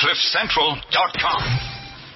CliffCentral.com.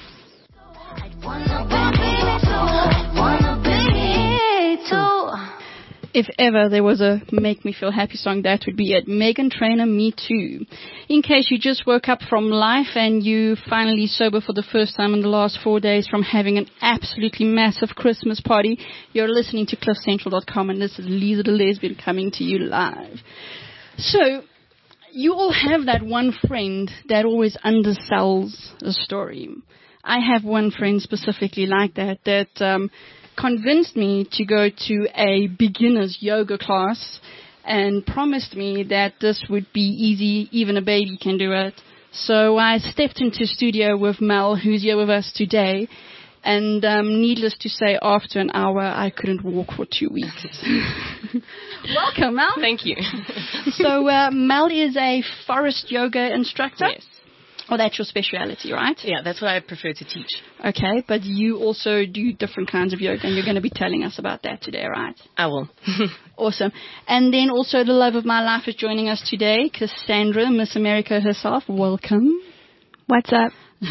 If ever there was a make me feel happy song, that would be it. Meghan Trainor, Me Too. In case you just woke up from life and you finally sober for the first time in the last 4 days from having an absolutely massive Christmas party, you're listening to CliffCentral.com, and this is Lisa the Lesbian coming to you live. So, you all have that one friend that always undersells a story. I have one friend specifically like that convinced me to go to a beginner's yoga class and promised me that this would be easy, even a baby can do it. So I stepped into studio with Mel, who's here with us today, and needless to say, after an hour, I couldn't walk for 2 weeks. Welcome, Mel. Thank you. So Mel is a forest yoga instructor? Yes. Oh, that's your speciality, right? Yeah, that's what I prefer to teach. Okay, but you also do different kinds of yoga, and you're going to be telling us about that today, right? I will. Awesome. And then also the love of my life is joining us today, Cassandra, Miss America herself. Welcome. What's up?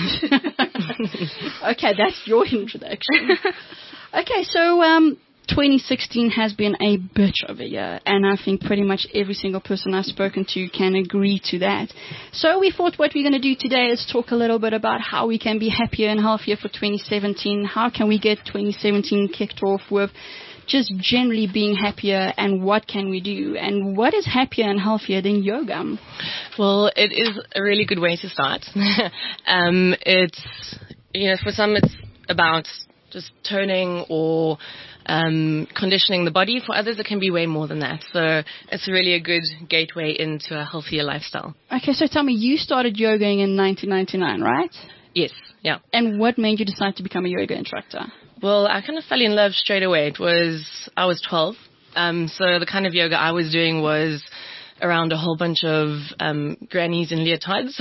Okay, that's your introduction. Okay, so 2016 has been a bitch of a year, and I think pretty much every single person I've spoken to can agree to that. So we thought what we're going to do today is talk a little bit about how we can be happier and healthier for 2017. How can we get 2017 kicked off with just generally being happier, and what can we do? And what is happier and healthier than yoga? Well, it is a really good way to start. It's, for some it's about just toning or conditioning the body. For others, it can be way more than that. So it's really a good gateway into a healthier lifestyle. Okay, so tell me, you started yogaing in 1999, right? Yes, yeah. And what made you decide to become a yoga instructor? Well, I kind of fell in love straight away. I was 12. So the kind of yoga I was doing was around a whole bunch of grannies in leotards.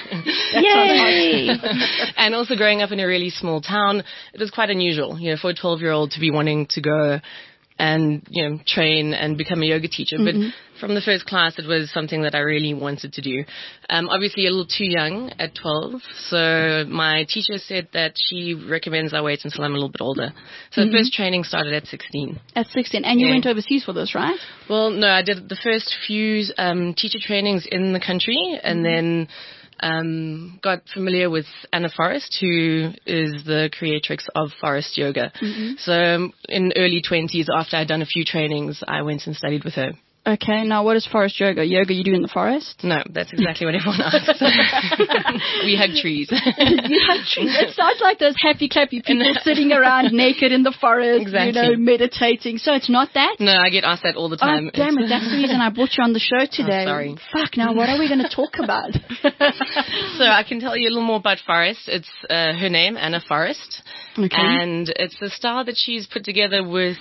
Yay! And also growing up in a really small town, it was quite unusual, for a 12-year-old to be wanting to go and, train and become a yoga teacher. Mm-hmm. But from the first class, it was something that I really wanted to do. Obviously a little too young at 12. So my teacher said that she recommends I wait until I'm a little bit older. So the first training started at 16. At 16. And you went overseas for this, right? Well, no, I did the first few teacher trainings in the country, and then got familiar with Anna Forrest, who is the creatrix of Forest Yoga. Mm-hmm. So in early 20s, after I'd done a few trainings, I went and studied with her. Okay, now what is forest yoga? Yoga you do in the forest? No, that's exactly what everyone asks. We hug trees. You hug trees. It sounds like those happy clappy people sitting around naked in the forest, exactly. Meditating. So it's not that? No, I get asked that all the time. Oh, damn it. That's the reason I brought you on the show today. Oh, sorry. Fuck, now what are we going to talk about? So I can tell you a little more about Forrest. It's her name, Anna Forrest. Okay. And it's the style that she's put together with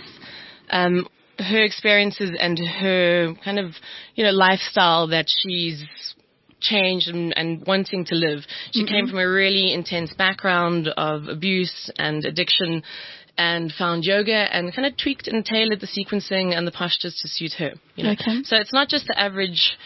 her experiences and her kind of, lifestyle that she's changed and wanting to live. She came from a really intense background of abuse and addiction, and found yoga and kind of tweaked and tailored the sequencing and the postures to suit her. Okay. So it's not just the average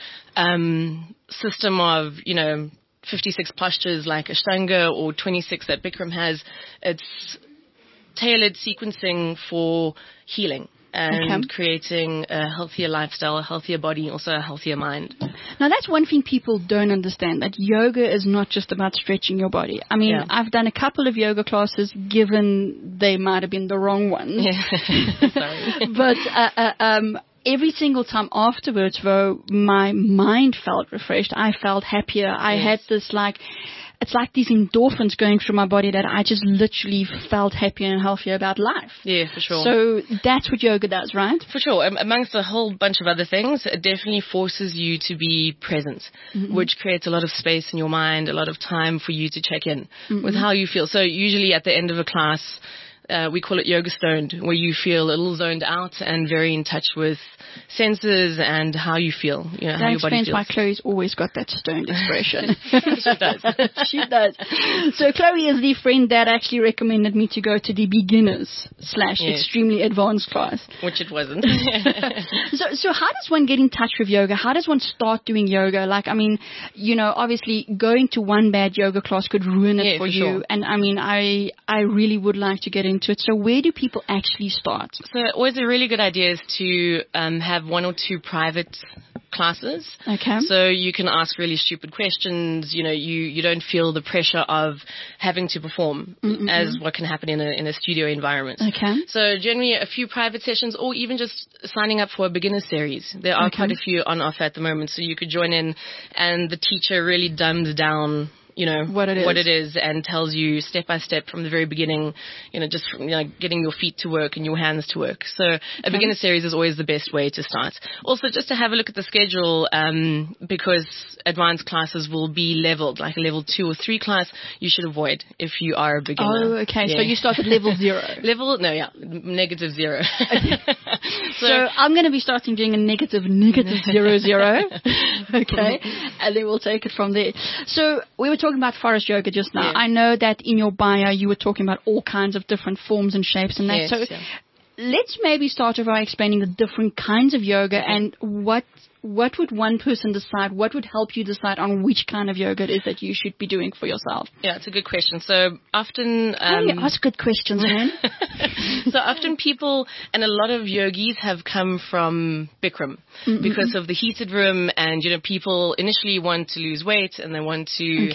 system of, 56 postures like Ashtanga or 26 that Bikram has. It's tailored sequencing for healing and creating a healthier lifestyle, a healthier body, also a healthier mind. Now, that's one thing people don't understand, that yoga is not just about stretching your body. I mean, I've done a couple of yoga classes, given they might have been the wrong ones. Yeah. Sorry. But every single time afterwards, though, my mind felt refreshed. I felt happier. I had this, it's like these endorphins going through my body that I just literally felt happier and healthier about life. Yeah, for sure. So that's what yoga does, right? For sure. Amongst a whole bunch of other things, it definitely forces you to be present, which creates a lot of space in your mind, a lot of time for you to check in with how you feel. So usually at the end of a class, we call it yoga stoned, where you feel a little zoned out and very in touch with senses and how you feel, how your body feels. That explains why Chloe's always got that stoned expression. She does. She does. So Chloe is the friend that actually recommended me to go to the beginners / extremely advanced class. Which it wasn't. So how does one get in touch with yoga? How does one start doing yoga? Like, I mean, obviously going to one bad yoga class could ruin it for you. Sure. And I mean, I really would like to get into it. So where do people actually start? So always a really good idea is to have 1 or 2 private classes. Okay. So you can ask really stupid questions. You don't feel the pressure of having to perform as what can happen in a studio environment. Okay. So generally a few private sessions, or even just signing up for a beginner series. There are quite a few on offer at the moment, so you could join in, and the teacher really dumbs down what it is and tells you step by step from the very beginning, just from, getting your feet to work and your hands to work. So a beginner series is always the best way to start. Also, just to have a look at the schedule, because advanced classes will be leveled, like a level 2 or 3 class, you should avoid if you are a beginner. Oh, okay. Yeah. So you start at level 0. Negative 0. So I'm going to be starting doing a negative 0, 0. Okay. And then we'll take it from there. So we were talking about forest yoga just now. I know that in your bio you were talking about all kinds of different forms and shapes and that. Let's maybe start off by explaining the different kinds of yoga and what would one person decide, what would help you decide on which kind of yoga it is that you should be doing for yourself? Yeah, it's a good question. So often... How do you ask good questions, man? So often people, and a lot of yogis have come from Bikram because of the heated room, and, people initially want to lose weight and they want to,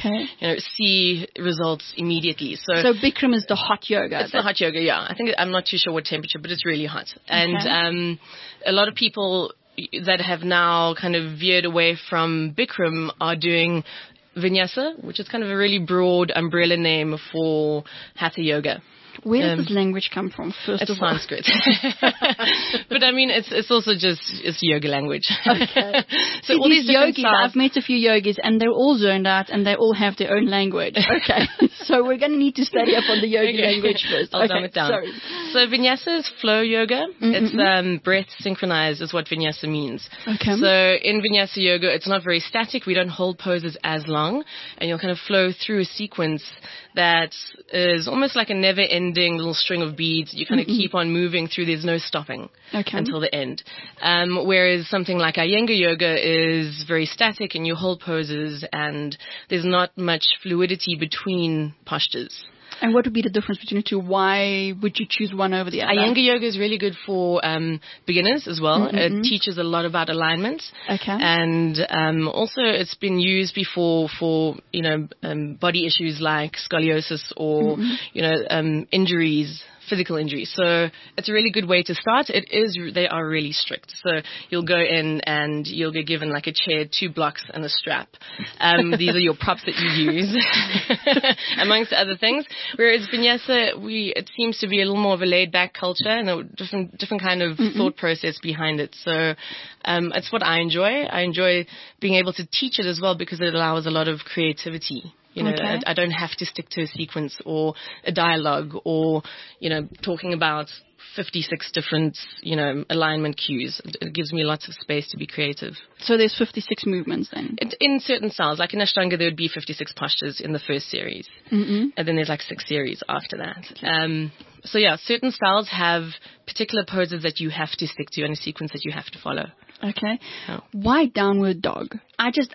see results immediately. So Bikram is the hot yoga. It's the hot yoga, yeah. I'm not too sure what temperature, but it's really hot. And a lot of people that have now kind of veered away from Bikram are doing Vinyasa, which is kind of a really broad umbrella name for Hatha yoga. Where does this language come from, first of all? It's Sanskrit. But I mean, it's also it's yoga language. Okay. So all these yogis, styles. I've met a few yogis and they're all zoned out and they all have their own language. Okay. So we're going to need to study up on the yogi language first. I'll dumb it down. Sorry. So Vinyasa is flow yoga. It's breath synchronized is what Vinyasa means. Okay. So in Vinyasa yoga, it's not very static. We don't hold poses as long, and you'll kind of flow through a sequence that is almost like a never-ending little string of beads. You kind of keep on moving through. There's no stopping until the end. Whereas something like Iyengar yoga is very static, and you hold poses, and there's not much fluidity between postures. And what would be the difference between the two? Why would you choose one over the other? Iyengar yoga is really good for beginners as well. It teaches a lot about alignment. Okay. And also it's been used before for, body issues like scoliosis or, injuries, physical injuries. So it's a really good way to start. They are really strict. So you'll go in and you'll get given like a chair, 2 blocks and a strap. These are your props that you use, amongst other things. Whereas Vinyasa, it seems to be a little more of a laid back culture and a different kind of thought process behind it. So, it's what I enjoy. I enjoy being able to teach it as well because it allows a lot of creativity. I don't have to stick to a sequence or a dialogue or, talking about 56 different, alignment cues. It gives me lots of space to be creative. So there's 56 movements then? In certain styles, like in Ashtanga, there would be 56 postures in the first series. And then there's like 6 series after that. Okay. So yeah, certain styles have particular poses that you have to stick to and a sequence that you have to follow. Okay. Oh. Why downward dog? That's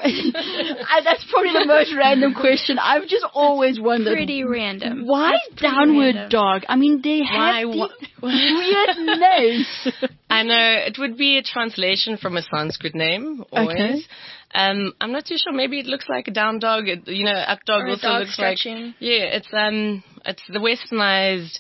probably the most random question. I've just always wondered. Pretty random. Why downward dog? I mean, they have weird names. I know. It would be a translation from a Sanskrit name, always. Okay. I'm not too sure. Maybe it looks like a down dog. Up dog or also dog looks stretching. Like. Yeah, it's the westernized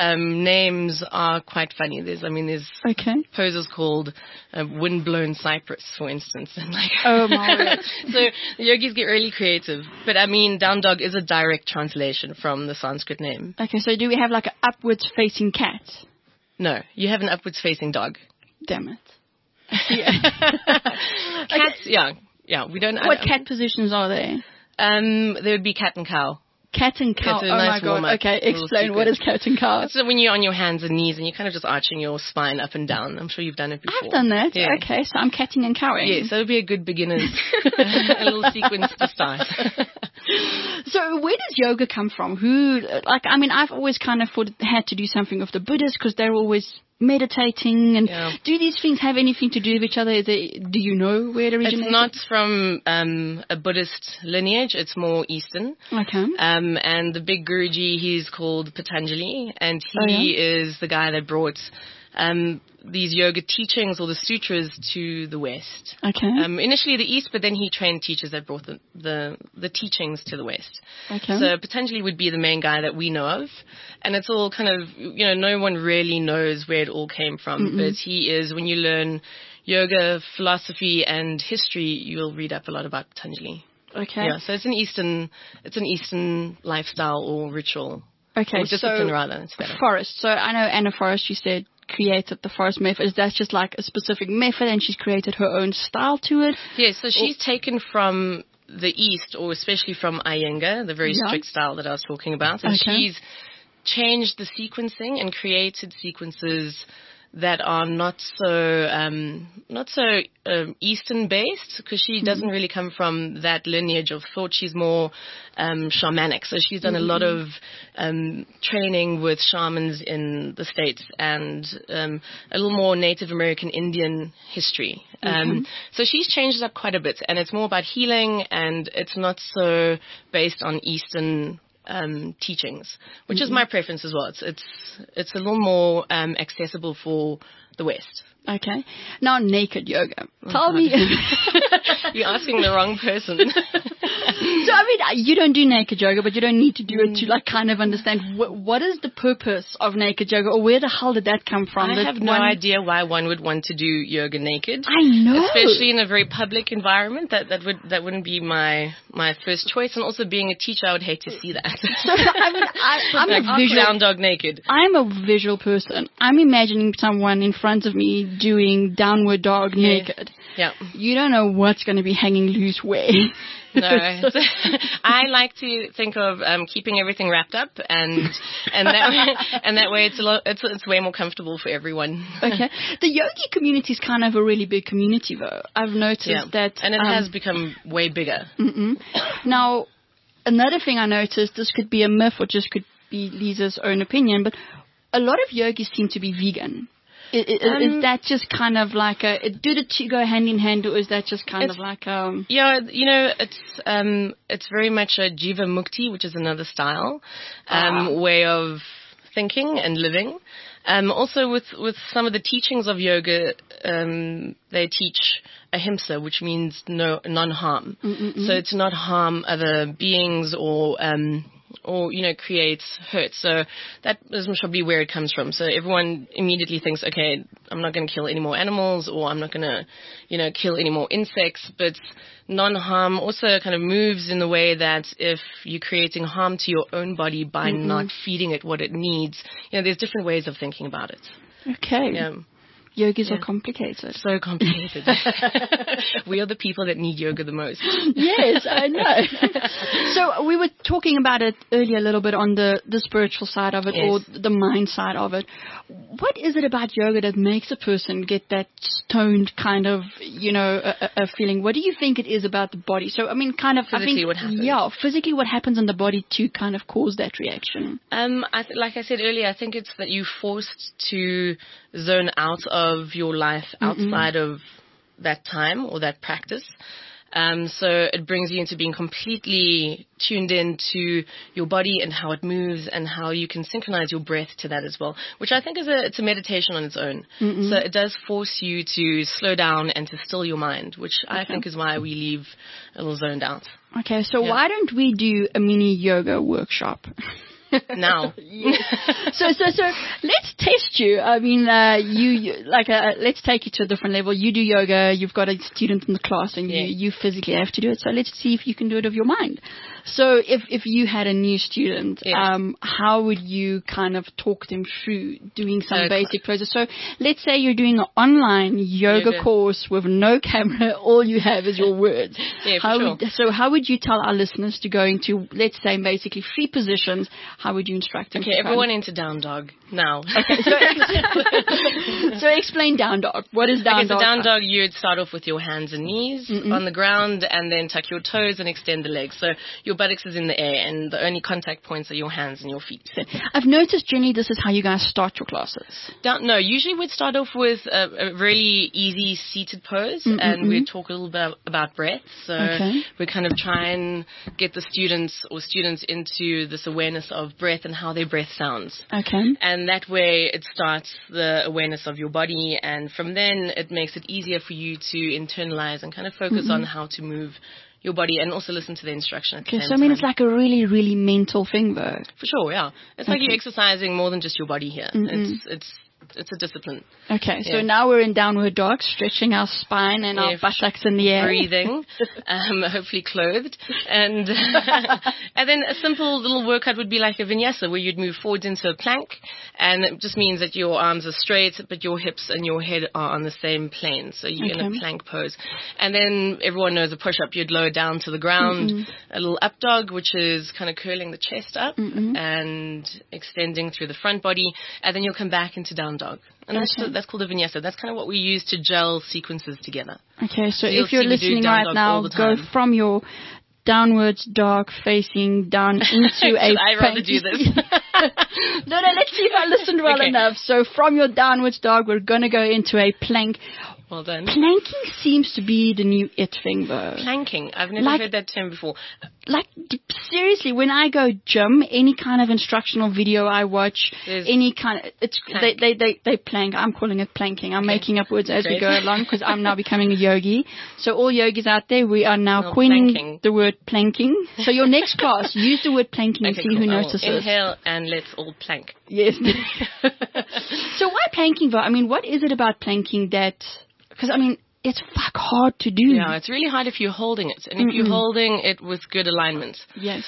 names are quite funny. There's poses called windblown cypress, for instance. And oh my word. So the yogis get really creative. But down dog is a direct translation from the Sanskrit name. Okay, so do we have like an upwards facing cat? No, you have an upwards facing dog. Damn it. Cats, yeah, we don't. What cat positions are there? There would be cat and cow. Cat and cow. It's a Oh nice my God. warm-up, Okay, little explain what is sequence. cat and cow. It's when you're on your hands and knees and you're kind of just arching your spine up and down. I'm sure you've done it before. I've done that. Yeah. Okay, so I'm catting and cowing. Yeah, so it would be a good beginner's a little sequence to start. So where does yoga come from? I've always kind of thought it had to do something with the Buddhists because they're always meditating. And do these things have anything to do with each other? Do you know where it originated? It's not from a Buddhist lineage. It's more Eastern. Okay. And the big Guruji, he's called Patanjali, and he is the guy that brought these yoga teachings or the sutras to the West. Okay. Initially the East, but then he trained teachers that brought the teachings to the West. Okay. So Patanjali would be the main guy that we know of, and it's all kind of, no one really knows where it all came from, but he is, when you learn yoga, philosophy, and history, you'll read up a lot about Patanjali. Okay. Yeah, so it's an Eastern lifestyle or ritual. Okay, or discipline so rather. It's better. Forrest. So I know Anna Forrest, you said, created the Forrest method. Is that just like a specific method and she's created her own style to it? Yeah, so she's taken from the East, or especially from Iyengar, the very strict style that I was talking about. And she's changed the sequencing and created sequences that are not so Eastern based, because she doesn't really come from that lineage of thought. She's more shamanic. So she's done a lot of training with shamans in the States and a little more Native American Indian history. So she's changed it up quite a bit, and it's more about healing, and it's not so based on Eastern teachings, which is my preference as well. It's a little more accessible for the West. Okay. Now, naked yoga. Tell me. You're asking the wrong person. So, you don't do naked yoga, but you don't need to do it to kind of understand what is the purpose of naked yoga, or where the hell did that come from? I have no idea why one would want to do yoga naked. I know. Especially in a very public environment. That wouldn't be my first choice. And also being a teacher, I would hate to see that. So, I'm a visual clown dog naked. I'm a visual person. I'm imagining someone in front of me doing downward dog naked. Yeah. You don't know what's going to be hanging loose where. No, I like to think of keeping everything wrapped up, and that way it's way more comfortable for everyone. Okay, the yogi community is kind of a really big community, though. I've noticed that, and it has become way bigger. Now, another thing I noticed, this could be a myth or just could be Lisa's own opinion, but a lot of yogis seem to be vegan. Is that just kind of like do the two go hand in hand, or is that just kind of like Yeah, it's very much a Jiva Mukti, which is another style, way of thinking and living. Also with some of the teachings of yoga, they teach ahimsa, which means non-harm. So it's not harm other beings or creates hurt. So that is probably where it comes from. So everyone immediately thinks, okay, I'm not going to kill any more animals, or I'm not going to, kill any more insects. But non-harm also kind of moves in the way that if you're creating harm to your own body by not feeding it what it needs, there's different ways of thinking about it. Okay. Yeah. Yogis are complicated. So complicated. We are the people that need yoga the most. Yes, I know. So we were talking about it earlier a little bit on the spiritual side of it, or the mind side of it. What is it about yoga that makes a person get that stoned kind of, a feeling? What do you think it is about the body? So, Physically what happens. Yeah, physically what happens in the body to kind of cause that reaction. Like I said earlier, I think it's that you're forced to zone out of your life outside of that time or that practice. So it brings you into being completely tuned in to your body and how it moves and how you can synchronize your breath to that as well, which I think it's a meditation on its own. So it does force you to slow down and to still your mind, which I think is why we leave a little zoned out. Okay, so why don't we do a mini yoga workshop? Now. So let's test you. I mean, let's take you to a different level. You do yoga. You've got a student in the class, and you physically have to do it. So let's see if you can do it of your mind. So if you had a new student, how would you kind of talk them through doing some basic poses? So let's say you're doing an online yoga course with no camera. All you have is your words. Yeah, for sure. How would you tell our listeners to go into, let's say, basically 3 positions? How would you instruct them? Okay, everyone into down dog now. Okay, so explain down dog. What is down dog? So down dog, you'd start off with your hands and knees on the ground, and then tuck your toes and extend the legs. So your buttocks is in the air, and the only contact points are your hands and your feet. I've noticed, Jenny, this is how you guys start your classes. No, usually we'd start off with a really easy seated pose, and we'd talk a little bit about breath. So we kind of try and get the students into this awareness of breath and how their breath sounds. Okay. And that way it starts the awareness of your body, and from then it makes it easier for you to internalize and kind of focus on how to move your body, and also listen to the instruction at the same time. So I mean, it's like a really, really mental thing, though. For sure, yeah. It's like you're exercising more than just your body here. It's a discipline. Okay, so now we're in downward dog, stretching our spine and our buttocks in the air. Breathing, hopefully clothed. And and then a simple little workout would be like a vinyasa, where you'd move forwards into a plank. And it just means that your arms are straight, but your hips and your head are on the same plane. So you're in a plank pose. And then everyone knows a push-up. You'd lower down to the ground. A little up dog, which is kind of curling the chest up and extending through the front body. And then you'll come back into down dog. And that's called a vinyasa. That's kind of what we use to gel sequences together. Okay, so if you're listening right now, go from your downwards dog facing down into a I'd rather do this. No, let's see if I listened well enough. So from your downwards dog, we're going to go into a plank. Well done. Planking seems to be the new it thing, though. Planking? I've never heard that term before. Like, seriously, when I go gym, any kind of instructional video I watch, any kind of, they plank. I'm calling it planking. I'm making up words as we go along, because I'm now becoming a yogi. So all yogis out there, we are now coining the word planking. So your next class, use the word planking and see who notices. Inhale and let's all plank. Yes. So why planking, though? I mean, what is it about planking that... Because, I mean, it's hard to do. Yeah, it's really hard if you're holding it. And if you're holding it with good alignment. Yes.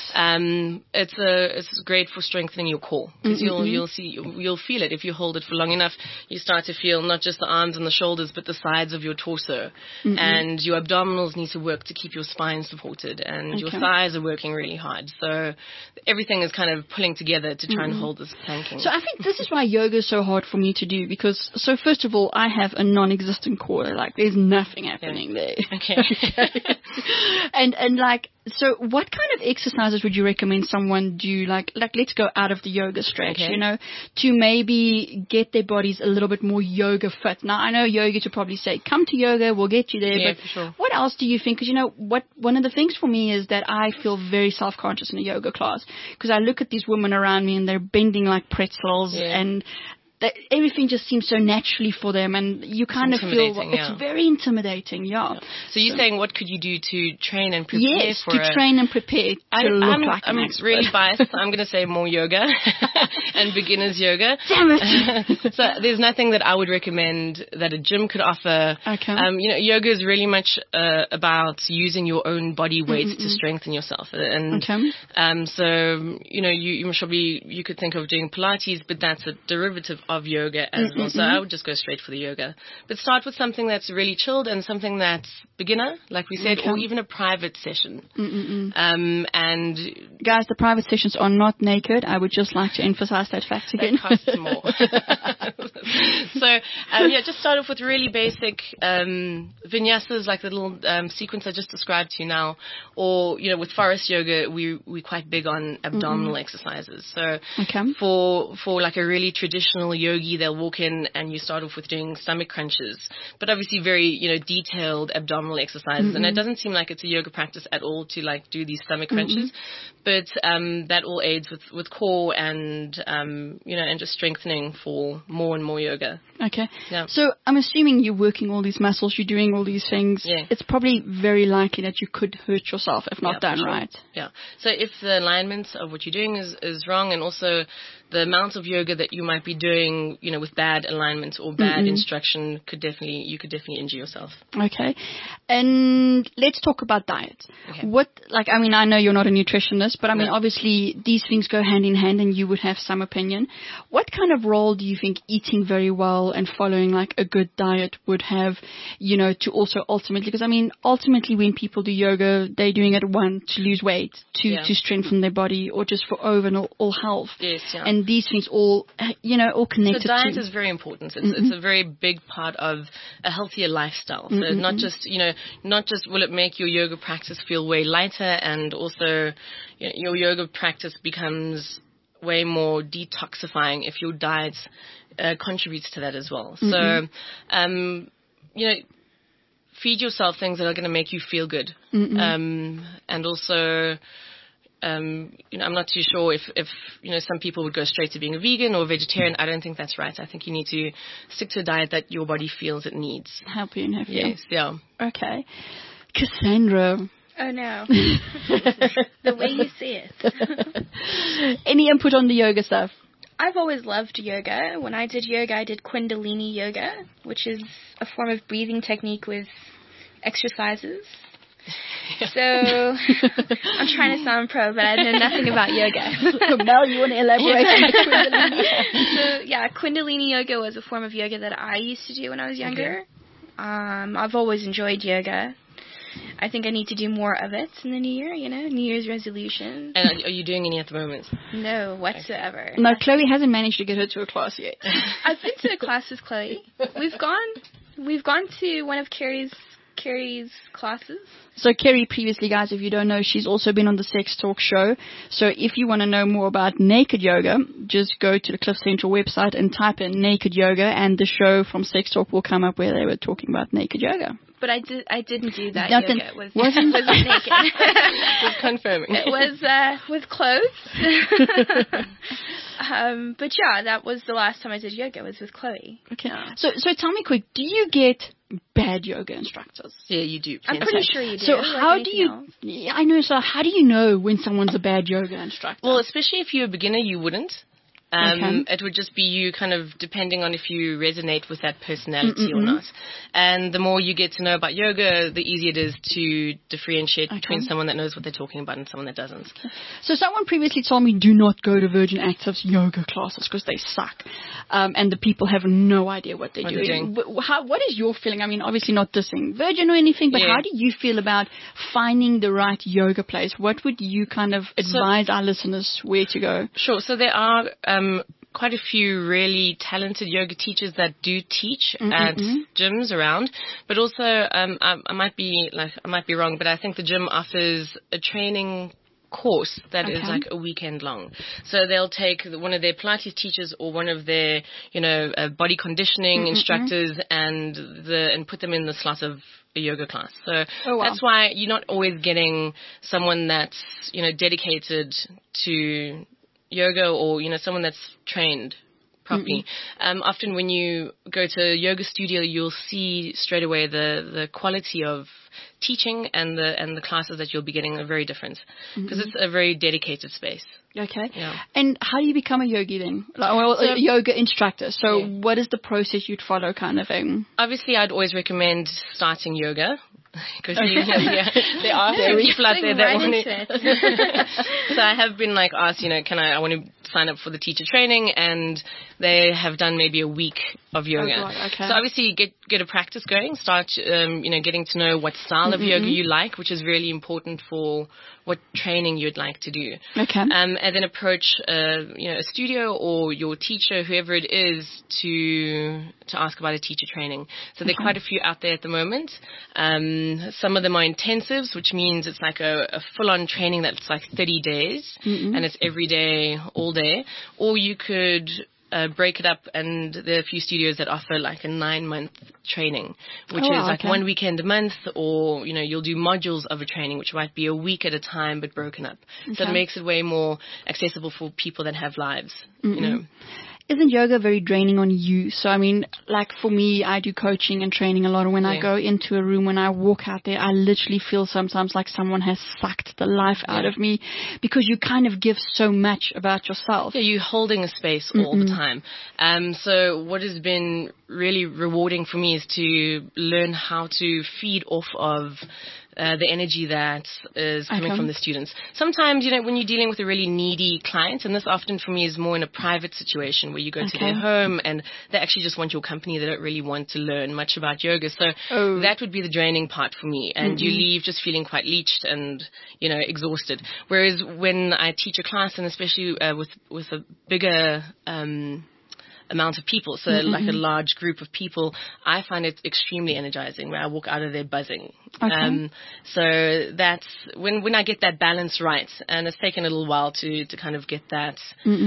It's great for strengthening your core. Because you'll feel it. If you hold it for long enough, you start to feel not just the arms and the shoulders, but the sides of your torso. And your abdominals need to work to keep your spine supported. And your thighs are working really hard. So everything is kind of pulling together to try and hold this planking. So I think this is why yoga is so hard for me to do. Because, so first of all, I have a non-existent core. Like, there's nothing happening there. Okay. and like, so what kind of exercises would you recommend someone do? Like let's go out of the yoga stretch, to maybe get their bodies a little bit more yoga fit. Now, I know yogis would probably say, come to yoga, we'll get you there. Yeah, but for sure. What else do you think? Because one of the things for me is that I feel very self-conscious in a yoga class, because I look at these women around me and they're bending like pretzels and everything just seems so naturally for them, and you kind of feel it's very intimidating. Yeah. So you're saying, what could you do to train and prepare for to train and prepare to look like I'm an expert. really biased. I'm going to say more yoga and beginners yoga. Damn it. So there's nothing that I would recommend that a gym could offer. Okay. Yoga is really much about using your own body weight to strengthen yourself. And so you could think of doing Pilates, but that's a derivative of yoga as well. So I would just go straight for the yoga. But start with something that's really chilled and something that's beginner, like we said, or even a private session. And guys, the private sessions are not naked. I would just like to emphasize that fact again. That costs more. So just start off with really basic vinyasas, like the little sequence I just described to you now. Or, with forest yoga, we're quite big on abdominal exercises. So for like a really traditional yogi, they'll walk in and you start off with doing stomach crunches, but obviously very, detailed abdominal exercises. And it doesn't seem like it's a yoga practice at all to like do these stomach crunches, but but that all aids with core and and just strengthening for more and more yoga. Okay. Yeah. So I'm assuming you're working all these muscles, you're doing all these things. Yeah. It's probably very likely that you could hurt yourself if not done sure. right. Yeah. So if the alignment of what you're doing is wrong, and also the amount of yoga that you might be doing, with bad alignment or bad instruction, you could definitely injure yourself. Okay. And let's talk about diet. Okay. I know you're not a nutritionist, but obviously these things go hand in hand and you would have some opinion. What kind of role do you think eating very well and following like a good diet would have, to also ultimately, because ultimately when people do yoga, they're doing it to lose weight, to strengthen their body, or just for overall health. Yes, yeah. And these things all connected. So diet is very important. It's a very big part of a healthier lifestyle. So not just will it make your yoga practice feel way lighter, and also your yoga practice becomes way more detoxifying if your diet contributes to that as well. So, feed yourself things that are going to make you feel good. And also, I'm not too sure if some people would go straight to being a vegan or vegetarian. I don't think that's right. I think you need to stick to a diet that your body feels it needs. Help you and have you. Yes, yeah. Okay. Cassandra. Oh, no. The way you see it. Any input on the yoga stuff? I've always loved yoga. When I did yoga, I did Kundalini yoga, which is a form of breathing technique with exercises. So I'm trying to sound pro, but I know nothing about yoga. Mel, you want to elaborate on the Kundalini? So Kundalini yoga was a form of yoga that I used to do when I was younger. I've always enjoyed yoga. I think I need to do more of it in the new year, New Year's resolution. And are you doing any at the moment? No, whatsoever. No, Chloe hasn't managed to get her to a class yet. I've been to a class with Chloe. We've gone to one of Carrie's classes. So Kerry previously, guys, if you don't know, she's also been on the Sex Talk show. So if you want to know more about naked yoga, just go to the Cliff Central website and type in naked yoga, and the show from Sex Talk will come up where they were talking about naked yoga. But I didn't do that Nothing, yoga. It wasn't naked. Just confirming. It was with clothes. But yeah, that was the last time I did yoga. Was with Chloe. Okay. So tell me quick, do you get bad yoga instructors? Yeah, you do. I'm pretty sure you do. So how do you? Yeah, I know. So how do you know when someone's a bad yoga instructor? Well, especially if you're a beginner, you wouldn't. It would just be you kind of depending on if you resonate with that personality or not. And the more you get to know about yoga, the easier it is to differentiate between someone that knows what they're talking about and someone that doesn't. So someone previously told me do not go to Virgin Active's yoga classes because they suck. And the people have no idea what they're doing. What is your feeling? Obviously not dissing Virgin or anything, but how do you feel about finding the right yoga place? What would you kind of advise our listeners where to go? Sure. So there are quite a few really talented yoga teachers that do teach at gyms around, but also I might be wrong, but I think the gym offers a training course that is like a weekend long. So they'll take one of their Pilates teachers or one of their body conditioning instructors and put them in the slot of a yoga class. So that's why you're not always getting someone that's dedicated to yoga or someone that's trained properly. Often when you go to a yoga studio, you'll see straight away the quality of teaching and the classes that you'll be getting are very different because it's a very dedicated space. Okay. Yeah. And how do you become a yogi then? A yoga instructor. So what is the process you'd follow kind of thing? Obviously, I'd always recommend starting yoga. Because there are people out there that want to. So I have been asked, I want to sign up for the teacher training, and they have done maybe a week of yoga. God, okay. So obviously get a practice going, start, getting to know what style of yoga you like, which is really important for what training you'd like to do. Okay. And then approach, a studio or your teacher, whoever it is, to ask about a teacher training. So there are quite a few out there at the moment. Some of them are intensives, which means it's like a full-on training that's like 30 days, and it's every day, all day. Or you could break it up, and there are a few studios that offer like a 9-month training, which is like okay. 1 weekend a month, or, you'll do modules of a training, which might be a week at a time, but broken up. So it makes it way more accessible for people that have lives, Isn't yoga very draining on you? So, I mean, like for me, I do coaching and training a lot. When I go into a room, when I walk out there, I literally feel sometimes like someone has sucked the life out of me, because you kind of give so much about yourself. Yeah, you're holding a space all the time. So what has been really rewarding for me is to learn how to feed off of the energy that is coming from the students. Sometimes, when you're dealing with a really needy client, and this often for me is more in a private situation where you go to their home and they actually just want your company. They don't really want to learn much about yoga. So that would be the draining part for me. And you leave just feeling quite leached and, exhausted. Whereas when I teach a class, and especially with a bigger amount of people, so like a large group of people, I find it extremely energizing where I walk out of there buzzing. So that's when I get that balance right, and it's taken a little while to kind of get that,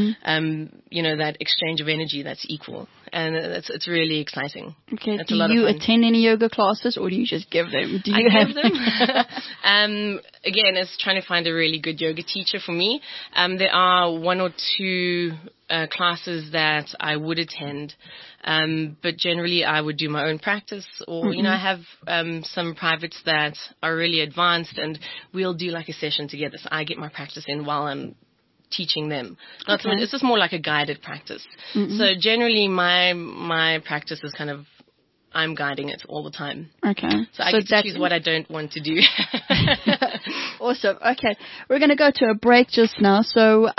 that exchange of energy that's equal, and it's really exciting. Okay. Do you attend any yoga classes, or do you just give them? Do you give them? Again, it's trying to find a really good yoga teacher for me. There are 1 or 2 classes that I would attend, but generally I would do my own practice, or I have some privates that are really advanced, and we'll do like a session together. So I get my practice in while I'm teaching them. It's just more like a guided practice. So generally my practice is kind of, I'm guiding it all the time. Okay. So I get to choose what I don't want to do. Awesome. Okay. We're going to go to a break just now. So,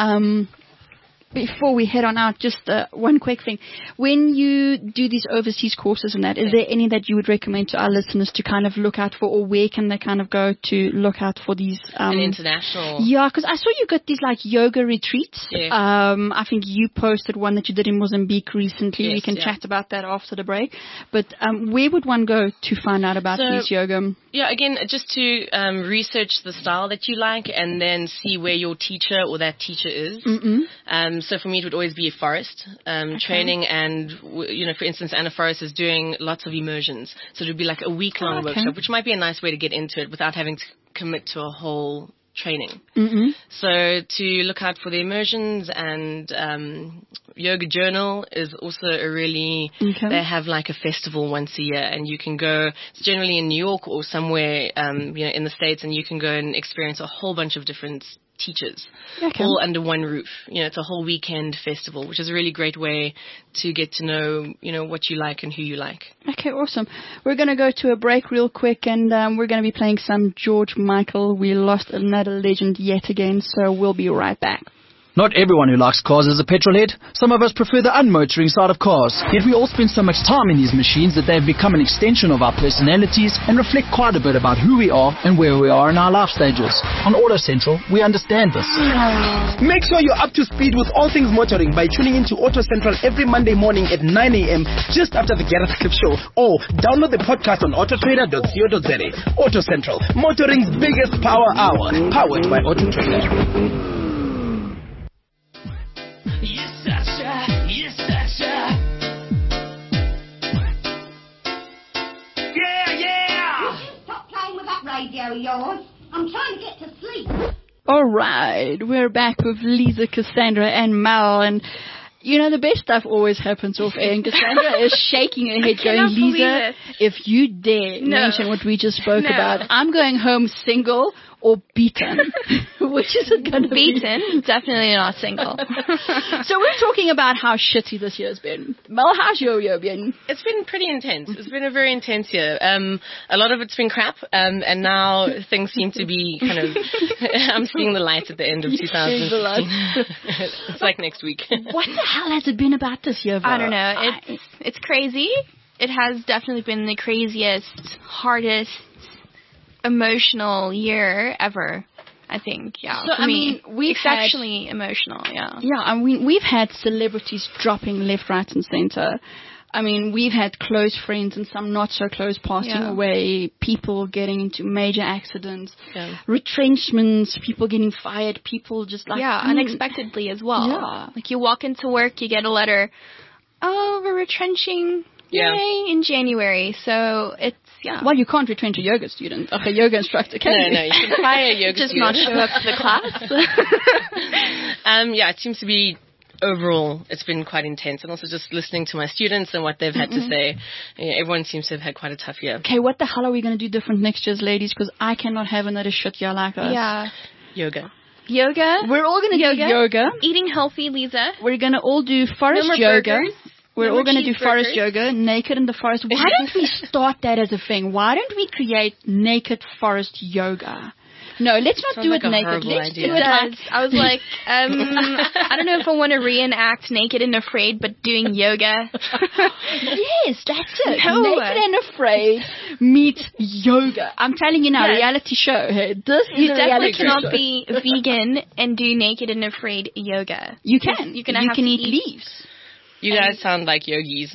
before we head on out, just one quick thing. When you do these overseas courses and that, is there any that you would recommend to our listeners to kind of look out for, or where can they kind of go to look out for these? An international. Yeah, because I saw you got these like yoga retreats. Yeah. I think you posted one that you did in Mozambique recently. Yes, we can chat about that after the break. But where would one go to find out about these yoga? Yeah, again, just to research the style that you like, and then see where your teacher or that teacher is. So for me, it would always be a forest training, and for instance, Anna Forrest is doing lots of immersions, so it would be like a week-long workshop, which might be a nice way to get into it without having to commit to a whole training. So to look out for the immersions, and Yoga Journal is also a really, they have like a festival once a year, and you can go, it's generally in New York or somewhere, in the States, and you can go and experience a whole bunch of different teachers, all under one roof. It's a whole weekend festival, which is a really great way to get to know, what you like and who you like. Okay, awesome. We're going to go to a break real quick, and we're going to be playing some George Michael. We lost another legend yet again, so we'll be right back. Not everyone who likes cars is a petrolhead. Some of us prefer the unmotoring side of cars. Yet we all spend so much time in these machines that they have become an extension of our personalities and reflect quite a bit about who we are and where we are in our life stages. On Auto Central, we understand this. Make sure you're up to speed with all things motoring by tuning into Auto Central every Monday morning at 9 a.m. just after the Gareth Cliff Show. Or download the podcast on autotrader.co.za. Auto Central, motoring's biggest power hour. Powered by Auto Trader. Yes, Sasha. Yes, Sasha. Yeah. Stop playing with that radio of yours. I'm trying to get to sleep. All right, we're back with Lisa, Cassandra, and Mel, and the best stuff always happens off air, and Cassandra is shaking her head going, Lisa, if you dare mention what we just spoke about, I'm going home single or beaten. Which is it going to be? Beaten? Definitely not single. So we're talking about how shitty this year's been. Mel, how's your year been? It's been pretty intense. It's been a very intense year. A lot of it's been crap, and now things seem to be kind of, I'm seeing the light at the end of 2016. It's like next week. What the hell has it been about this year, Val? I don't know. It's crazy. It has definitely been the craziest, hardest, emotional year ever, I think. Yeah, so, for me. We've exceptionally emotional, yeah. Yeah, we've had celebrities dropping left, right, and center. I mean, we've had close friends and some not so close passing away, people getting into major accidents, retrenchments, people getting fired, people just like... unexpectedly as well. Yeah. Like you walk into work, you get a letter, we're retrenching, yay, in January. So it's, Well, you can't retrench a yoga student, a yoga instructor, can you? No, you can hire a yoga just student. not show up to the class. It seems to be overall it's been quite intense, and also just listening to my students and what they've had to say. Everyone seems to have had quite a tough year. Okay, what the hell are we going to do different next year, ladies? Because I cannot have another shit year like us. Yeah. Yoga. We're all going to do yoga. Eating healthy, Lisa. We're going to all do forest No more yoga. burgers. We're No all more going to do forest cheeseburgers. yoga, naked in the forest. Why don't we start that as a thing? Why don't we create naked forest yoga? No, let's not Sounds do like it a naked. horrible Let's idea. do It it like... does. I was like, I don't know if I want to reenact Naked and Afraid, but doing yoga. Yes, that's it. No. Naked and Afraid meets yoga. I'm telling you now, Yes. reality show. Hey, this is You a definitely reality cannot show. be vegan and do Naked and Afraid yoga. You can. You You can can have to eat eat- leaves. You guys sound like yogis.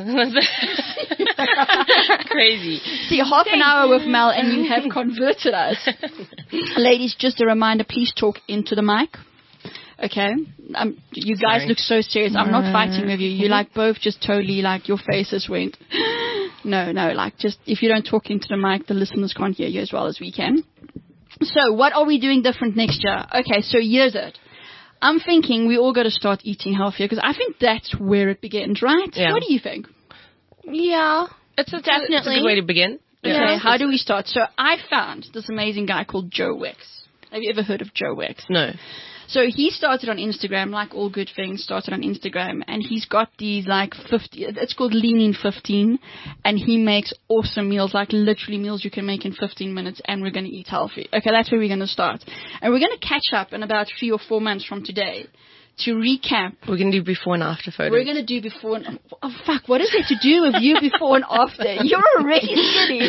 Crazy. See, half an hour with Mel and you have converted us. Ladies, just a reminder, please talk into the mic. Okay? You guys Sorry. look so serious. I'm not fighting with you. You like both just totally like your faces went. No, like just if you don't talk into the mic, the listeners can't hear you as well as we can. So what are we doing different next year? Okay, so here's it. I'm thinking we all got to start eating healthier because I think that's where it begins, right? Yeah. What do you think? Yeah. It's Definitely. a good way to begin. Okay, how do we start? So I found this amazing guy called Joe Wicks. Have you ever heard of Joe Wicks? No. So he started on Instagram, like all good things, started on Instagram, and he's got these like 50, it's called Lean in 15, and he makes awesome meals, like literally meals you can make in 15 minutes, and we're going to eat healthy. Okay, that's where we're going to start. And we're going to catch up in about 3 or 4 months from today to recap. We're going to do before and after photos. We're going to do before and... Oh, fuck, what is it to do with you before and after? You're already skinny.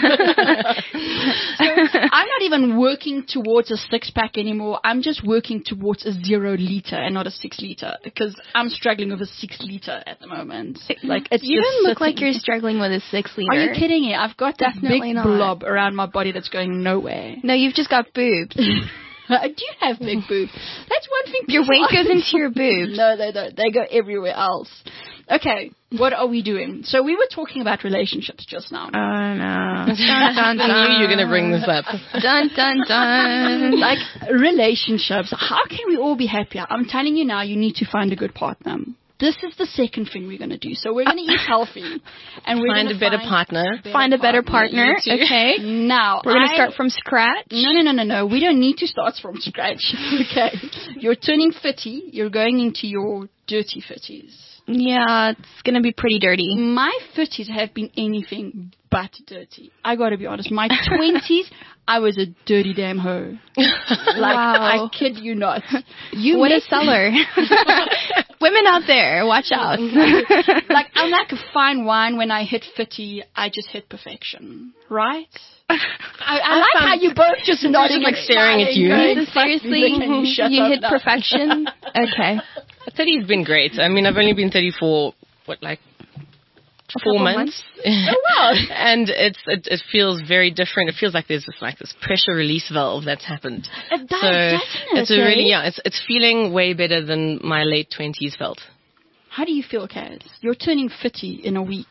So I'm not even working towards a 6-pack anymore. I'm just working towards a 0 liter and not a 6 liter because I'm struggling with a 6 liter at the moment. Like it's You just don't look like sitting- you're struggling with a 6 liter. Are you kidding me? I've got this Definitely big not. blob around my body that's going nowhere. No, you've just got boobs. I do have big boobs. That's one thing. Your people weight goes ask- into your boobs. No, they don't. They go everywhere else. Okay, what are we doing? So we were talking about relationships just now. Oh no. Dun, dun, I knew you were going to dun. bring this up. Dun, dun, dun. Like relationships, how can we all be happier? I'm telling you now, you need to find a good partner. This is the second thing we're going to do. So we're going to eat healthy, and we're Find going a to better partner. Find a better partner. You too. Okay. Now We're going to start from scratch. No. We don't need to start from scratch. Okay, you're turning 50. You're going into your dirty 50s. Yeah, it's going to be pretty dirty. My 50s have been anything but dirty. I got to be honest. My 20s, I was a dirty damn hoe. Like, Wow. I kid you not. What a seller. Women out there, watch out. Like, I'm like a fine wine. When I hit 50, I just hit perfection. Right? I like how you both just nodding like and staring at smiling, you. going, Seriously, "Fuck me, can shut you up hit now?" perfection? Okay. 30's been great. I mean, I've only been 34, like 4 couple months. Oh, wow. And it feels very different. It feels like there's this pressure release valve that's happened. It does, so doesn't it, it's a really, eh? it's feeling way better than my late 20s felt. How do you feel, Kaz? You're turning 50 in a week.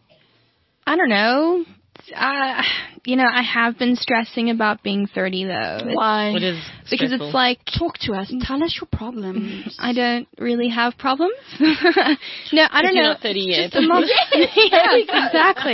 I don't know. I have been stressing about being 30 though. Why? It is Because stressful. it's like, Talk to us. Tell us your problems. I don't really have problems. No, I don't You're know. not 30 yet. Just a moment. Yes, exactly.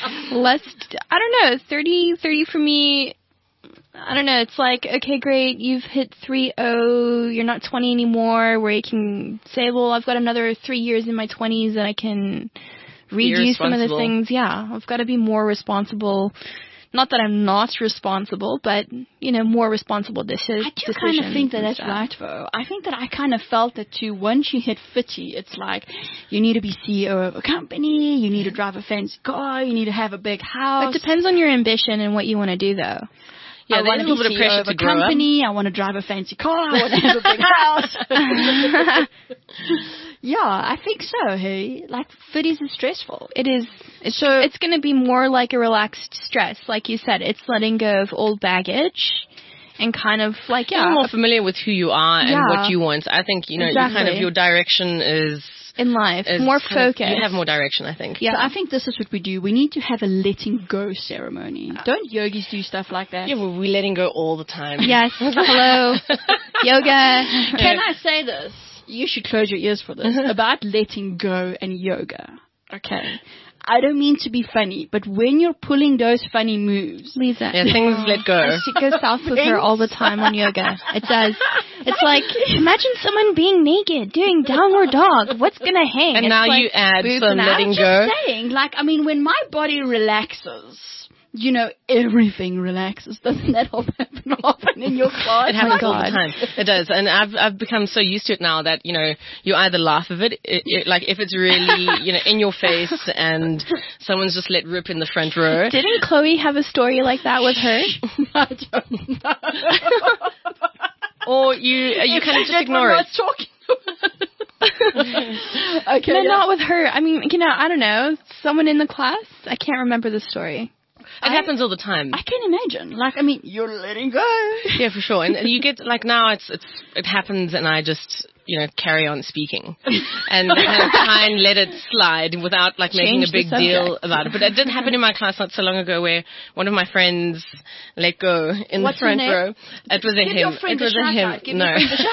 I don't know. 30 for me, I don't know. It's like, okay, great. You've hit 3-0. You're not 20 anymore, where you can say, well, I've got another 3 years in my 20s and I can redo some of the responsible. things. Yeah, I've got to be more responsible. Not that I'm not responsible, but, more responsible decisions. I do kind of think that and that's stuff. right, though. I think that I kind of felt that too. Once you hit 50, it's like you need to be CEO of a company, you need to drive a fancy car, you need to have a big house. It depends on your ambition and what you want to do, though. Yeah, I want there's to a little bit be of CEO pressure of to a grow up. company. I want to drive a fancy car. I want to have a big house. Yeah, I think so. Hey, like 30s is stressful. It is. It's going to be more like a relaxed stress, like you said. It's letting go of old baggage and kind of like You're more familiar with who you are and what you want. I think you kind of your direction is in life more focused. You have more direction, I think. Yeah, so I think this is what we do. We need to have a letting go ceremony. Don't yogis do stuff like that? Yeah, well, we're letting go all the time. Yes. Hello, yoga. Can I say this? You should close your ears for this about letting go and yoga. Okay. I don't mean to be funny, but when you're pulling those funny moves, Lisa, things let go. It goes south with her all the time on yoga. It does. It's like, imagine someone being naked doing downward dog. What's gonna hang? And it's now like you add some letting I'm go. just saying, like, I mean, when my body relaxes, everything relaxes. Doesn't that happen often in your class? It happens all the time. It does. And I've become so used to it now that, you either laugh of it, like if it's really, in your face and someone's just let rip in the front row. Didn't Chloe have a story like that with her? I don't know. Or you kind of just ignore it. Okay. No, not with her. I mean, I don't know. Someone in the class? I can't remember the story. It happens all the time. I can imagine. Like, I mean, you're letting go. Yeah, for sure. And you get, like, now it happens and I just, carry on speaking. And try and let it slide without, like, making a big deal about it. But it did happen in my class not so long ago where one of my friends let go in the front row. It was a him. It was a him. No.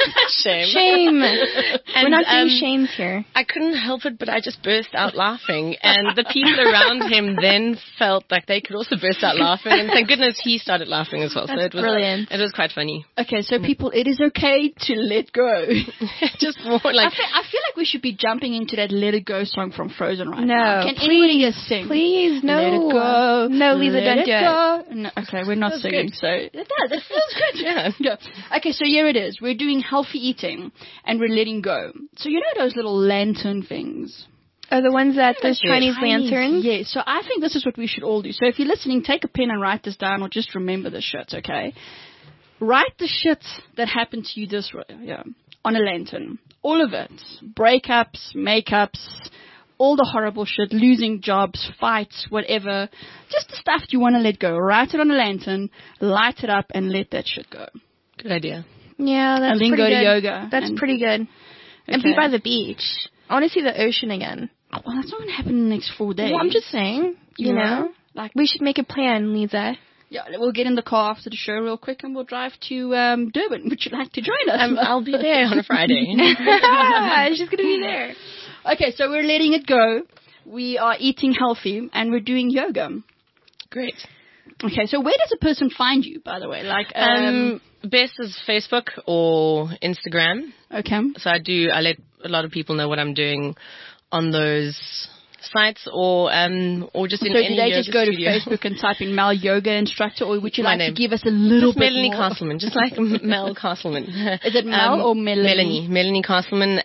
Shame. We're not doing shames here. I couldn't help it, but I just burst out laughing. And the people around him then felt like they could also burst out laughing. And thank goodness he started laughing as well. So it was brilliant. It was quite funny. Okay, so people, it is okay to let go. Just more like... I feel like we should be jumping into that Let It Go song from Frozen right no, now. Can anybody just sing? Please, no. Let it go. No, Lisa, let don't it do go. It. No, okay, we're not That's singing, good. so... It does. It feels good. Yeah. Okay, so here it is. We're doing healthy eating, and we're letting go. So you know those little lantern things? Oh, the ones that those Chinese lanterns? Yeah, so I think this is what we should all do. So if you're listening, take a pen and write this down, or just remember the shit, okay? Write the shit that happened to you this way, on a lantern. All of it. Breakups, makeups, all the horrible shit, losing jobs, fights, whatever. Just the stuff you want to let go. Write it on a lantern, light it up, and let that shit go. Good idea. Yeah, that's and then pretty go good. to yoga. That's pretty good. And be by the beach. I want to see the ocean again. Well, that's not going to happen in the next 4 days. Well, I'm just saying, you know. Like, we should make a plan, Lisa. Yeah, we'll get in the car after the show real quick and we'll drive to Durban. Would you like to join us? I'll be there on a Friday. She's going to be there. Okay, so we're letting it go. We are eating healthy and we're doing yoga. Great. Okay, so where does a person find you, by the way? Like, best is Facebook or Instagram. Okay. So I let a lot of people know what I'm doing on those sites or just in any So do they just go studio. to Facebook and type in Mel Yoga Instructor, or would you like to give us a little just bit Melanie more? Castleman, just like Mel Castleman. Is it Mel or Melanie? Melanie Castleman.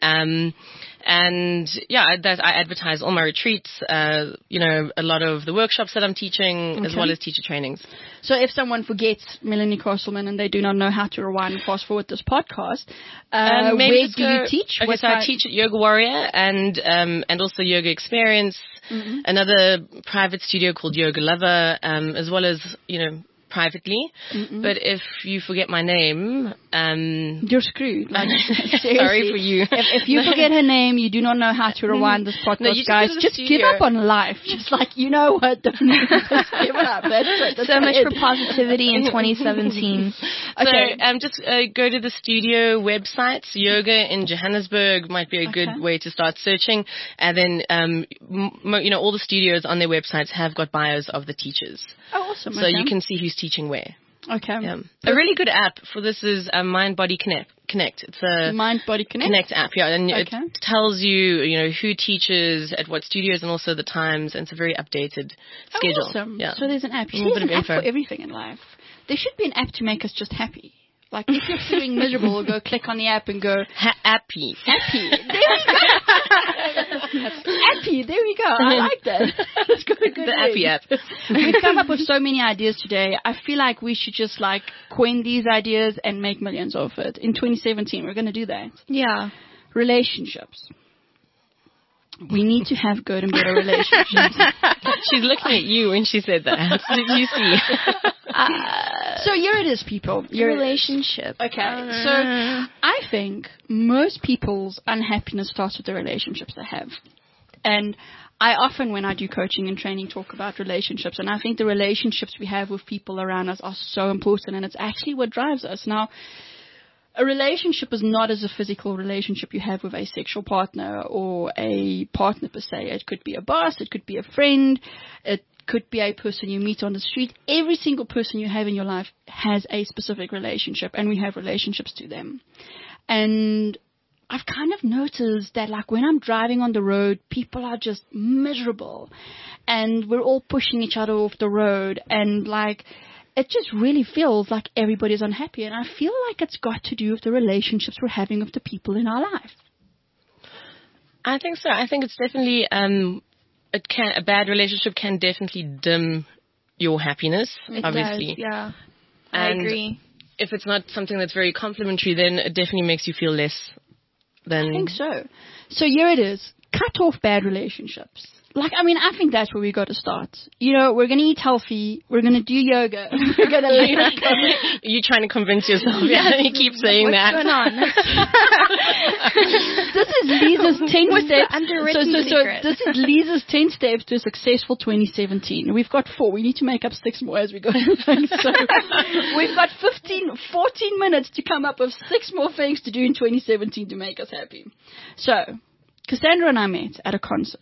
And yeah, I advertise all my retreats, a lot of the workshops that I'm teaching, as well as teacher trainings. So if someone forgets Melanie Castleman and they do not know how to rewind and fast forward this podcast, where do you teach? Okay, so I teach at Yoga Warrior and also Yoga Experience, another private studio called Yoga Lover, as well as, privately. But if you forget my name, you're screwed. Like, sorry for you. If you forget her name, you do not know how to rewind this podcast, guys. Just give up on life. Just like, you know what? Just give up. That's so much for positivity in 2017. Okay. So just go to the studio websites. Yoga in Johannesburg might be a good way to start searching. And then, all the studios on their websites have got bios of the teachers. Oh, awesome. So you can see who's teaching where. Okay. Yeah. A really good app for this is Mind Body Connect. It's a Mind Body Connect app, and it tells you, who teaches at what studios and also the times, and it's a very updated schedule. Awesome. Yeah. So there's an app. A little bit of an app info. for everything in life. There should be an app to make us just happy. Like, if you're feeling miserable, we'll go click on the app and go... Happy. Happy. There we go. Happy. There we go. I like that. That's got a good The Happy app. We've come up with so many ideas today. I feel like we should just, coin these ideas and make millions of it. In 2017, we're going to do that. Yeah. Relationships. We need to have good and better relationships. She's looking at you when she said that. Did you see? So here it is, people. Your Relationship. Okay, so I think most people's unhappiness starts with the relationships they have. And I often, when I do coaching and training, talk about relationships. And I think the relationships we have with people around us are so important. And it's actually what drives us. Now, a relationship is not as a physical relationship you have with a sexual partner or a partner per se. It could be a boss, it could be a friend, it could be a person you meet on the street. Every single person you have in your life has a specific relationship, and we have relationships to them. And I've kind of noticed that, like, when I'm driving on the road, people are just miserable, and we're all pushing each other off the road, and, like, it just really feels like everybody's unhappy. And I feel like it's got to do with the relationships we're having with the people in our life. I think so. I think it's definitely, a bad relationship can definitely dim your happiness, It obviously. does, yeah. I And agree. if it's not something that's very complimentary, then it definitely makes you feel less than... I think so. So here it is. Cut off bad relationships. Like, I mean, I think that's where we got to start. You know, we're going to eat healthy. We're going to do yoga. We're going to let it go. You're trying to convince yourself. Yeah, you keep saying What's that. going on? This is Lisa's 10 What's the steps. underwritten So secret? this is Lisa's 10 steps to a successful 2017. We've got 4. We need to make up 6 more as we go. So we've got 14 minutes to come up with 6 more things to do in 2017 to make us happy. So Cassandra and I met at a concert.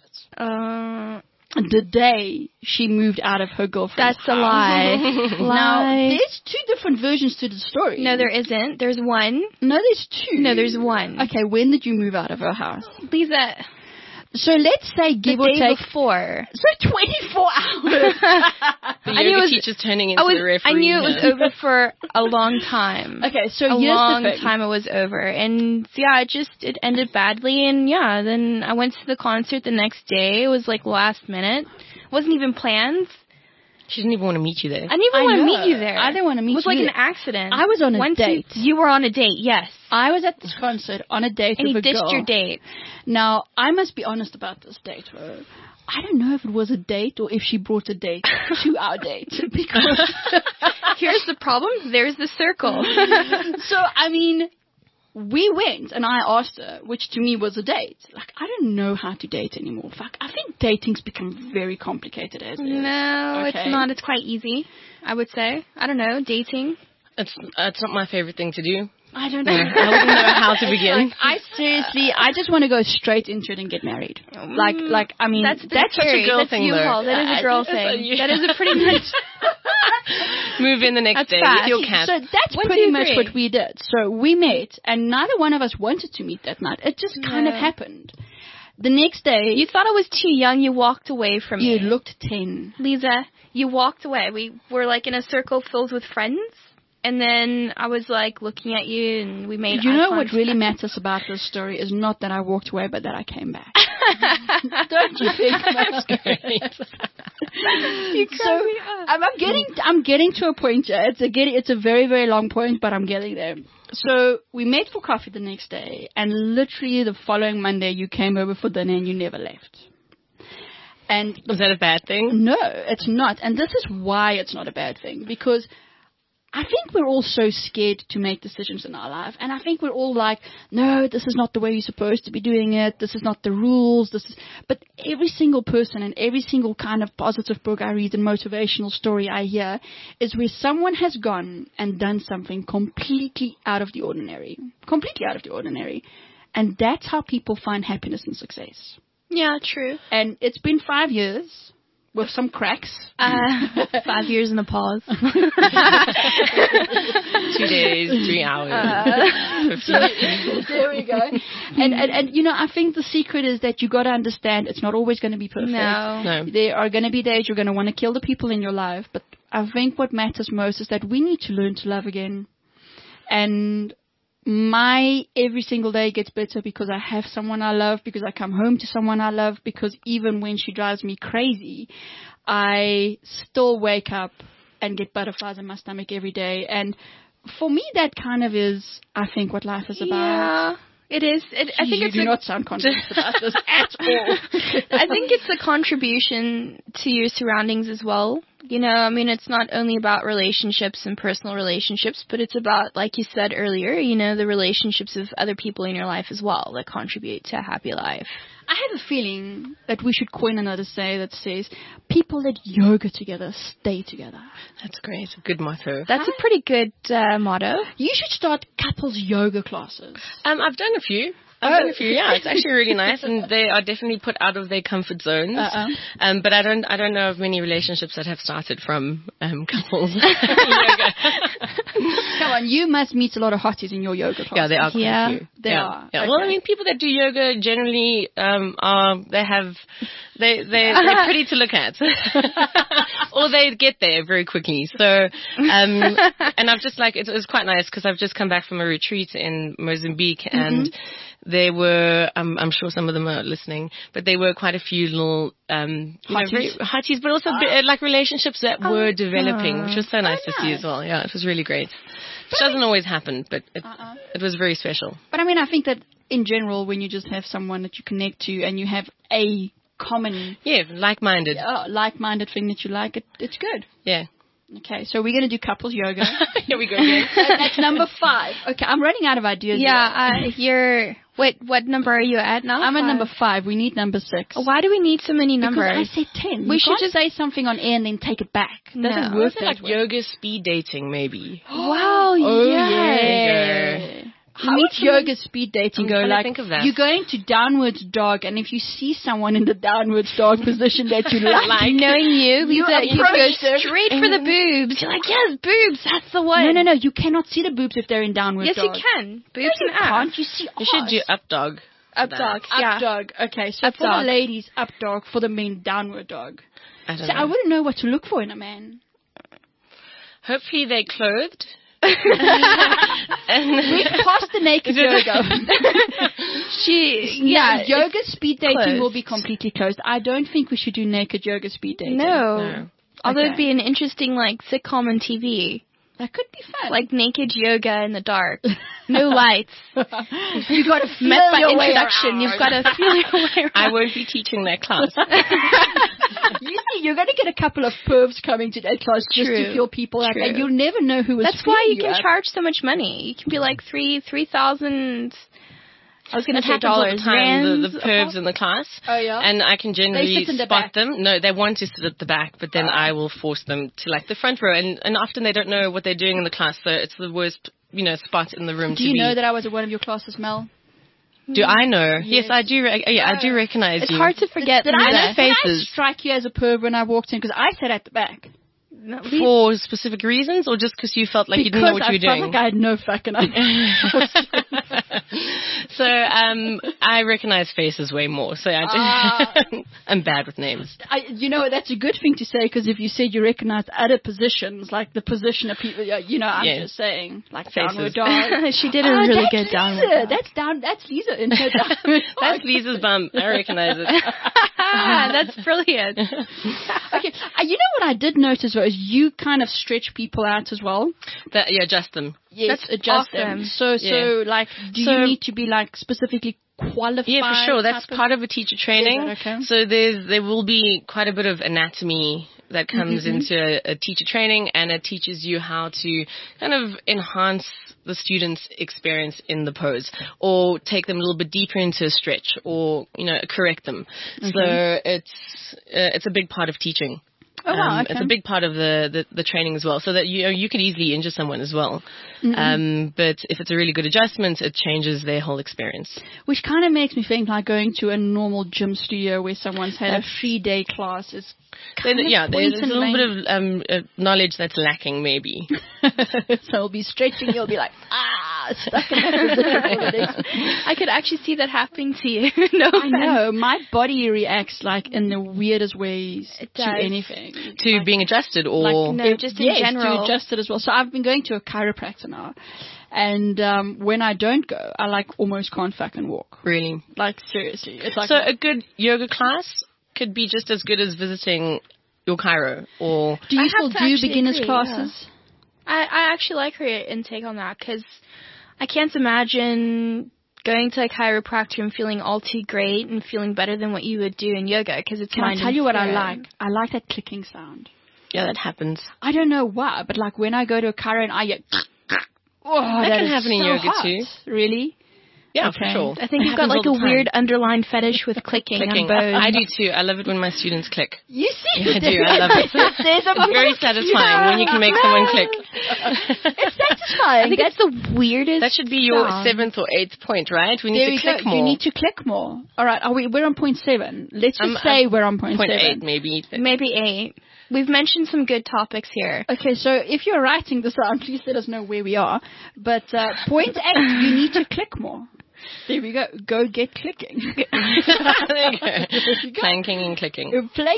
The day she moved out of her girlfriend's That's a house. lie. Now, Lie. there's 2 different versions to the story. No, there isn't. There's one. No, there's 2. No, there's one. Okay, when did you move out of her house? Lisa, So let's say the give or day take. before. So 24 hours. The I knew it yoga was- teacher's turning into the referee. I knew it was here. over for a long time. Okay, so A here's long the thing. time it was over. And yeah, it ended badly. And yeah, then I went to the concert the next day. It was like last minute. Wasn't even planned. She didn't even want to meet you there. I didn't even I want to know. meet you there. I didn't want to meet It was like you an accident. I was on a date. You were on a date, yes. I was at this concert on a date And with you a ditched girl. your date. Now, I must be honest about this date. Though. I don't know if it was a date or if she brought a date to our date. Because Here's the problem. There's the circle. so, I mean, we went and I asked her, which to me was a date. Like, I don't know how to date anymore. Fuck, I think dating's become very complicated as it is. No, Okay. it's not. It's quite easy, I would say. I don't know, dating. It's not my favorite thing to do. I don't know. I wouldn't know how to begin. I just want to go straight into it and get married. Like, I mean, That's such a girl that's thing, you, though. Paul. That is a girl It's thing. That is a pretty much. Move in the next That's day fast. with your cat. So that's One, pretty two, much three. what we did. So we met, and neither one of us wanted to meet that night. It just kind of No. happened. The next day, You thought I was too young. You walked away from you me. looked 10. Lisa, you walked away. We were like in a circle filled with friends. And then I was like looking at you and we made You eye know what contact. really matters about this story is not that I walked away, but that I came back. Don't you think that's great? So I'm getting to a point. It's a very, very long point, but I'm getting there. So we met for coffee the next day, and literally the following Monday you came over for dinner and you never left. And Was that a bad thing? no, it's not. And this is why it's not a bad thing, because I think we're all so scared to make decisions in our life. And I think we're all like, no, this is not the way you're supposed to be doing it. This is not the rules. But every single person and every single kind of positive book I read and motivational story I hear is where someone has gone and done something completely out of the ordinary. Completely out of the ordinary. And that's how people find happiness and success. Yeah, true. And it's been 5 years with some cracks. 5 years in a pause. 2 days, 3 hours. 15. There we go. And you know, I think the secret is that you got to understand it's not always going to be perfect. No. No. There are going to be days you're going to want to kill the people in your life, but I think what matters most is that we need to learn to love again. And my every single day gets better because I have someone I love, because I come home to someone I love, because even when she drives me crazy, I still wake up and get butterflies in my stomach every day. And for me, that kind of is, I think, what life is about. It is. I think You it's do not sound convinced about this at all. I think it's a contribution to your surroundings as well. You know, I mean, it's not only about relationships and personal relationships, but it's about, like you said earlier, you know, the relationships of other people in your life as well that contribute to a happy life. I have a feeling that we should coin another say that says, people that yoga together stay together. That's great. Good motto. That's a pretty good motto. You should start couples yoga classes. I've done a few. Yeah. It's actually really nice, and they are definitely put out of their comfort zones. But I don't know of many relationships that have started from couples yoga. Come on, you must meet a lot of hotties in your yoga class. Yeah, there are quite a few. They are. Yeah. Okay. Well, I mean, people that do yoga generally they're pretty to look at, or they get there very quickly. So, and I've just it was quite nice because I've just come back from a retreat in Mozambique, and there were I'm sure some of them are listening, but there were quite a few little hotties, but also like relationships that were developing, which was so nice to see as well. Yeah, it was really great. It doesn't always happen, but it was very special. But I mean, I think that in general, when you just have someone that you connect to and you have a common, like-minded thing that you like, it's good. Yeah. Okay, so we're going to do couples yoga. Here we go again. That's number 5. Okay, I'm running out of ideas. Yeah, what number are you at now? I'm at number 5. We need number 6. Why do we need so many numbers? Because I said 10. We should just say something on air and then take it back. It doesn't work that like way. yoga speed dating, maybe. Wow, yeah. How would yoga speed dating go? Like, think of that. you're going to downwards dog, and if you see someone in the downwards dog position that you like, knowing you approach go straight for the boobs. You're like, yes, boobs, that's the one. No, you cannot see the boobs if they're in downwards dog. Yes, you can. Boobs and ass. Can't you see? You should do up dog. Up dog. Up dog. Okay, so for the ladies, up dog. For the men, downward dog. I don't know. I wouldn't know what to look for in a man. Hopefully they're clothed. We've passed the naked yoga. Yoga speed dating will be completely closed. I don't think we should do naked yoga speed dating. No. Although it'd be an interesting sitcom on TV. That could be fun. Like naked yoga in the dark. No lights. You got to feel Met by your way introduction. around. You've got to feel your way around. I won't be teaching that class. You see, you're going to get a couple of pervs coming to that class just to feel people out, and you'll never know who is. That's why you can charge so much money. You can be like 3,000. I was going to say dollars. The pervs in the class. Oh, yeah? And I can generally spot back. them. No, they want to sit at the back, but then I will force them to the front row. And often they don't know what they're doing in the class, so it's the worst, spot in the room to be. Do you know that I was at one of your classes, Mel? Do I know? Yes, I do. I do recognize you. It's hard to forget. Did I faces. strike you as a perv when I walked in? Because I sat at the back. No, for specific reasons, or just because you felt like you didn't know what you were doing? Because I felt like I had no fucking idea. So I recognize faces way more. So I do. I'm bad with names. That's a good thing to say, because if you said you recognize other positions, like the position of people, I'm just saying, like faces. Downward dog. She did a really good downward dog. That's Lisa in her downward dog. That's Lisa's bum. I recognize it. That's brilliant. Okay, you know what I did notice though is you kind of stretch people out as well. Adjust them. Yes, that's adjust awesome. them. So you need to be specifically qualified? Yeah, for sure. That's part of a teacher training. Okay? So there will be quite a bit of anatomy that comes into a teacher training, and it teaches you how to kind of enhance the student's experience in the pose, or take them a little bit deeper into a stretch, or correct them. Okay. So it's a big part of teaching. Oh, wow, okay. It's a big part of the training as well, so that you could easily injure someone as well. But if it's a really good adjustment, it changes their whole experience. Which kind of makes me think like going to a normal gym studio where someone's had a 3-day class is there's a little bit of knowledge that's lacking, maybe. So you'll be stretching, you'll be like, stuck in that position. I could actually see that happening to you. No I know. My body reacts like in the weirdest ways to anything. To being adjusted, or just in general. To adjust it as well. So I've been going to a chiropractor now, and when I don't go, I almost can't fucking walk. Really? Seriously. It's like so a good yoga class could be just as good as visiting your chiro, or do you still do beginners classes? Yeah. I actually like her intake on that, because I can't imagine going to a chiropractor and feeling all too great and feeling better than what you would do in yoga because it's Can mind I tell you what I and like? spirit. I like that clicking sound. Yeah, that happens. I don't know why, but like when I go to a chiro and I get, That can is happen in so yoga hot. too. Really? Yeah, Okay. for sure. I think It you've got happens like a all the time. weird underlying fetish with clicking Clicking. on both. I do too. I love it when my students click. You see? Yeah, I do. I love it. There's a It's very satisfying when you can make someone click. It's satisfying. I think it's the weirdest. That should be your sound. 7th or 8th point, right? We There need we to click go. more. You need to click more. All right. We're on point 7. Let's just say we're on point 7. 8, maybe. Maybe 8. We've mentioned some good topics here. Okay, so if you're writing this down, please let us know where we are. But point 8, you need to click more. There we go. Go get clicking. There you go. Planking and clicking.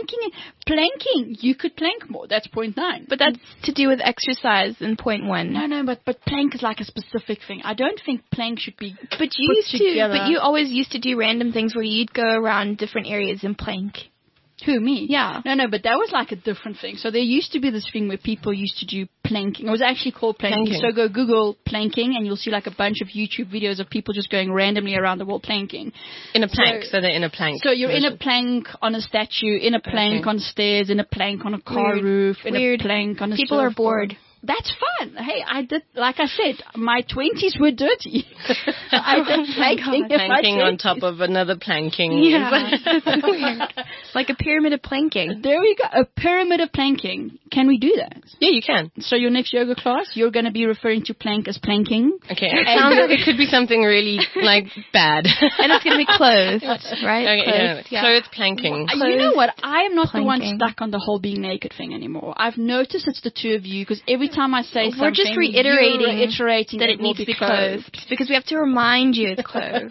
Planking. You could plank more. That's point 9. But that's to do with exercise in point 1. No, but plank is like a specific thing. I don't think plank should be. But you put used to. together. But you always used to do random things where you'd go around different areas and plank. Who, me? Yeah. No, but that was like a different thing. So there used to be this thing where people used to do planking. It was actually called planking. So go Google planking and you'll see like a bunch of YouTube videos of people just going randomly around the wall planking. In a plank. So they're in a plank. So you're in a plank on a statue, in a plank on stairs, in a plank on a car Weird. roof, in Weird. a plank on a People are surfboard. bored. That's fun. Hey, I did, like I said, my 20s were dirty. I did planking in my Planking on 20s. top of another planking. Yeah. That's weird. Like a pyramid of planking. There we go. A pyramid of planking. Can we do that? Yeah, you can. So your next yoga class, you're going to be referring to plank as planking. Okay. It sounds like it could be something really, like, bad. And it's going to be clothed, right? Okay, Clothed, yeah. Clothes planking. You know what? I am not the one Planking. stuck on the whole being naked thing anymore. I've noticed it's the two of you because every time I say something, We're just reiterating, you're reiterating that it will needs to be clothed. clothed. Because we have to remind you it's clothed.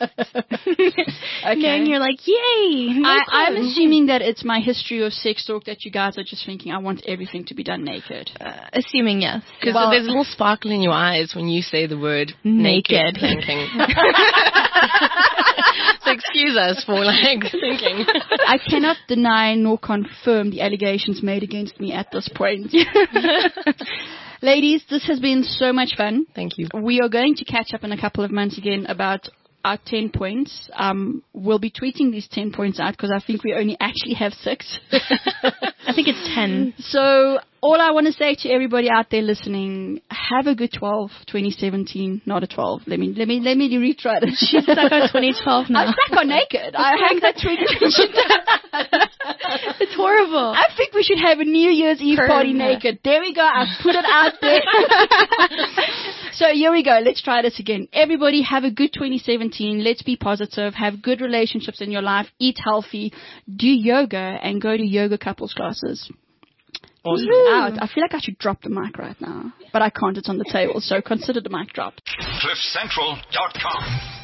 Okay. And you're like, yay! no I'm clothes. assuming that it's my history of sex talk that you guys are just thinking I want everything to be done naked. Assuming yes. Because there's a little sparkle in your eyes when you say the word Naked. planking. So excuse us for, like, thinking. I cannot deny nor confirm the allegations made against me at this point. Ladies, this has been so much fun. Thank you. We are going to catch up in a couple of months again about our 10 points. We'll be tweeting these 10 points out because I think we only actually have 6. I think it's 10. So all I want to say to everybody out there listening, have a good 2017, not a 12. Let me retry this. She's stuck on 2012 now. I'm stuck on naked. I hang that 2020. It's horrible. I think we should have a New Year's Eve party Perfect. naked. There we go. I've put it out there. So here we go. Let's try this again. Everybody have a good 2017. Let's be positive. Have good relationships in your life. Eat healthy. Do yoga and go to yoga couples classes. Awesome. Out. I feel like I should drop the mic right now. But I can't. It's on the table. So consider the mic drop. CliffCentral.com.